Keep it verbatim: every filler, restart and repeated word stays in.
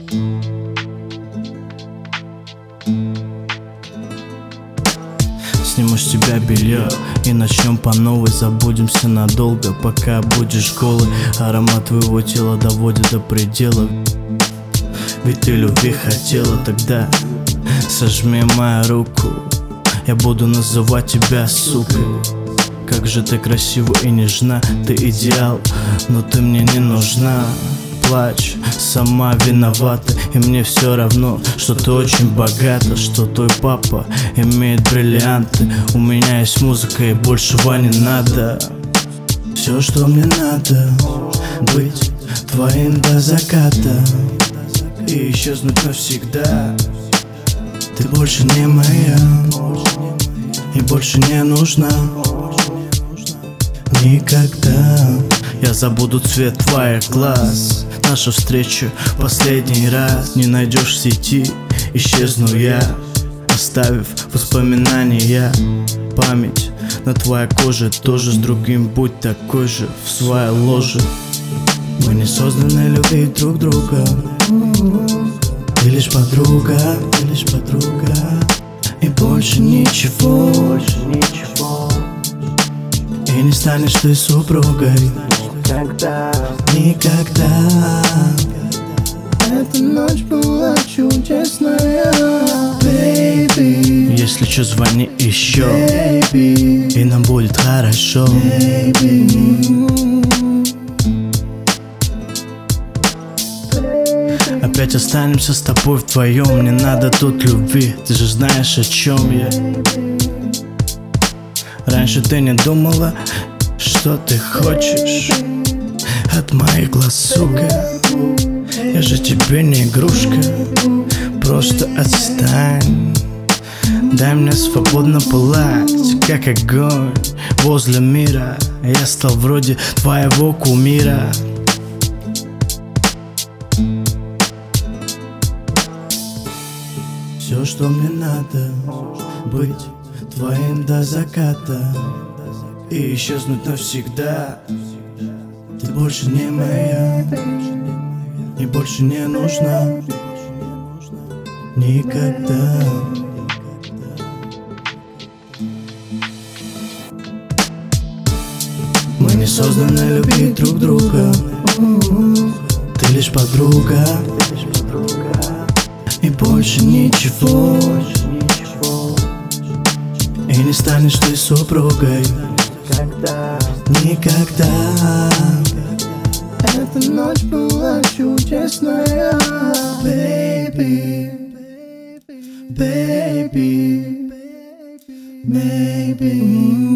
Сниму с тебя белье и начнем по новой. Забудемся надолго, пока будешь голый. Аромат твоего тела доводит до предела. Ведь ты любви хотела тогда. Сожми мою руку, я буду называть тебя сукой. Как же ты красива и нежна, ты идеал, но ты мне не нужна. Плачь, сама виновата, и мне все равно, что ты очень богата, что твой папа имеет бриллианты. У меня есть музыка и большего не надо. Все, что мне надо, быть твоим до заката и исчезнуть навсегда. Ты больше не моя и больше не нужна никогда. Я забуду цвет твоих глаз, нашу встречу последний раз. Не найдешь в сети, исчезну я, оставив воспоминания. Память на твоей коже тоже с другим, будь такой же в своей ложе. Мы не созданы любить друг друга. Ты лишь подруга, ты лишь подруга, и больше ничего, больше ничего. И не станешь ты супругой никогда, никогда. Эта ночь была чудесная, baby. Если что, звони еще, baby, и нам будет хорошо, baby. Опять останемся с тобой вдвоем. Не надо тут любви, ты же знаешь, о чем я. Раньше ты не думала, что ты хочешь от моих глаз, сука. Я же тебе не игрушка, просто отстань. Дай мне свободно пылать, как огонь возле мира. Я стал вроде твоего кумира. Все, что мне надо, быть твоим до заката и исчезнуть навсегда. Ты больше не моя и больше не нужна никогда. Мы не созданы любить друг друга. Ты лишь подруга, и больше ничего. И не станешь ты супругой никогда, никогда. Эта ночь была чудесная, baby, baby, baby.